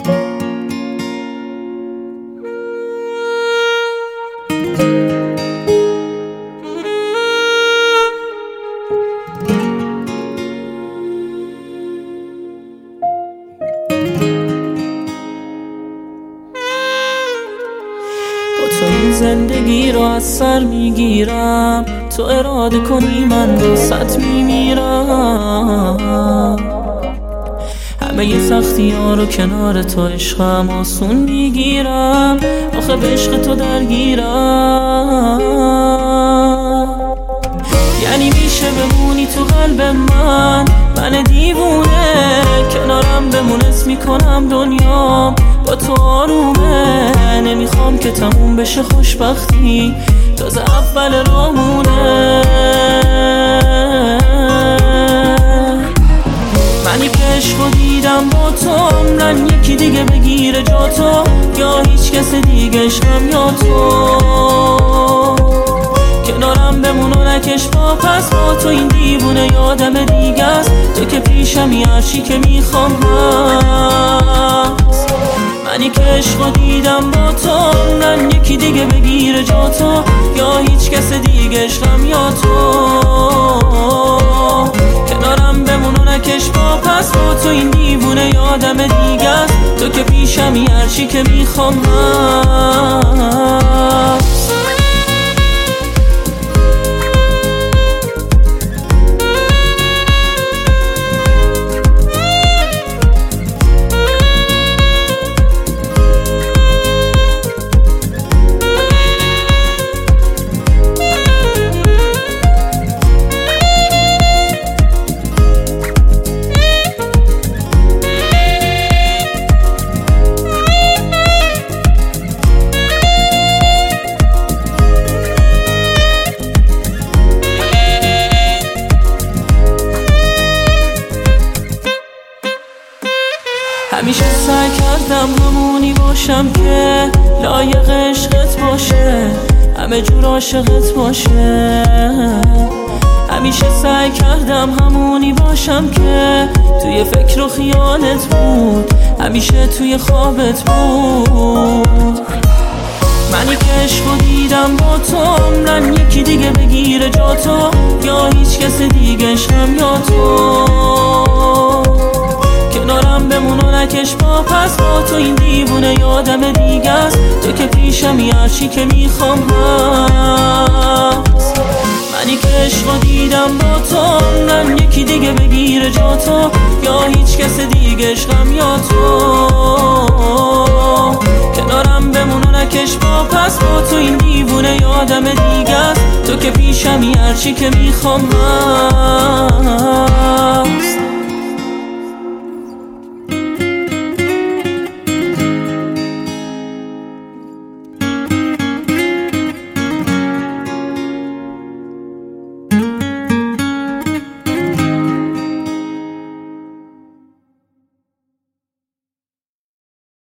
تو این زندگی رو از سر میگیرم، تو اراده کنی من واسط میمیرم. همه ی سختی ها رو کنار تو عشقم آسون میگیرم، آخه به عشق تو درگیرم. یعنی میشه بمونی تو قلب من دیوونه، کنارم بمون اسم میکنم دنیا با تو آرومه. نمیخوام که تموم بشه خوشبختی، تازه اول راهمونه. منی که عشقو دیدم با تو، عمرن یکی دیگه بگیره جا تو، یا هیچ کس دیگه عشقم یا تو. کنارم بمون و نکش با پس، با تو این دیوونه یادم دیگه است. تو که پیشمی هرچی که میخوام هست. منی که عشقو دیدم با تو، عمرن یکی دیگه بگیره جا تو، یا هیچ کس دیگه عشقم یا تو. کنارم بمون و نکش با پس، با تو این دیوونه یادم دیگه است. تو که پیشمی هرچی که میخوام هست. همیشه سعی کردم همونی باشم که لایق عشقت باشه، همه جور عاشقت باشه. همیشه سعی کردم همونی باشم که توی فکر و خیالت بود، همیشه توی خوابت بود. منی که عشقو دیدم با تو، عمرن یکی دیگه بگیره جا تو، یا هیچ کس دیگه عشقم یا تو. کنارم بمون و نکش با پس، با تو این دیوونه یادم دیگه است. تو که پیشمی هرچی که میخوام هست. منی که عشقو دیدم با تو، عمرن یکی دیگه بگیره جا تو، یا هیچ کس دیگه عشقم یا تو. کنارم بمون و نکش با پس، با تو این دیوونه یادم دیگه است. تو که پیشمی هرچی که میخوام هست.